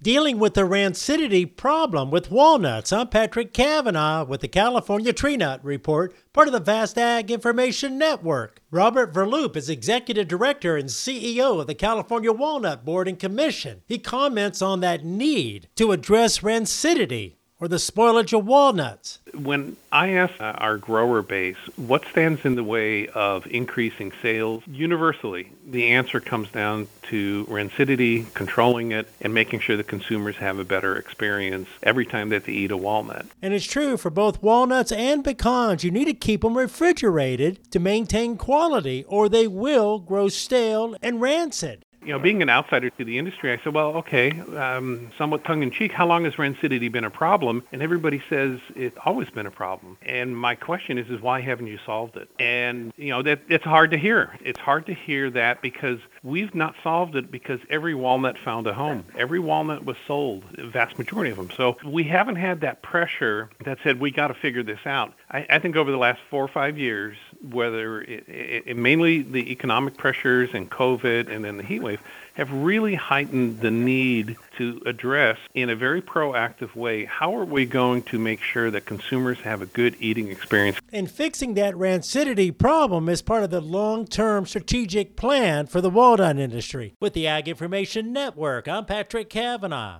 Dealing with the rancidity problem with walnuts, I'm Patrick Cavanaugh with the California Tree Nut Report, part of the Vast Ag Information Network. Robert Verloop is Executive Director and CEO of the California Walnut Board and Commission. He comments on that need to address rancidity, or the spoilage of walnuts. When I ask our grower base what stands in the way of increasing sales, universally, the answer comes down to rancidity, controlling it, and making sure the consumers have a better experience every time that they eat a walnut. And it's true for both walnuts and pecans. You need to keep them refrigerated to maintain quality, or they will grow stale and rancid. You know, being an outsider to the industry, I said, well, okay, somewhat tongue-in-cheek, how long has rancidity been a problem? And everybody says it's always been a problem. And my question is why haven't you solved it? And, you know, it's hard to hear. It's hard to hear that because we've not solved it because every walnut found a home. Every walnut was sold, the vast majority of them. So we haven't had that pressure that said we got to figure this out. I think over the last 4 or 5 years, whether it mainly the economic pressures and COVID and then the heat wave, have really heightened the need to address in a very proactive way, how are we going to make sure that consumers have a good eating experience? And fixing that rancidity problem is part of the long-term strategic plan for the walnut industry. With the Ag Information Network, I'm Patrick Cavanaugh.